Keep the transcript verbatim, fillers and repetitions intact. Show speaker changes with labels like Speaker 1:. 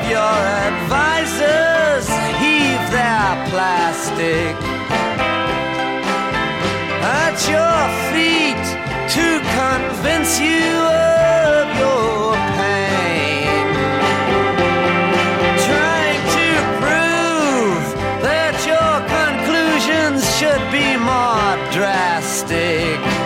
Speaker 1: your advisors heave their plastic at your feet to convince you of your pain, trying to prove that your conclusions should be more drastic.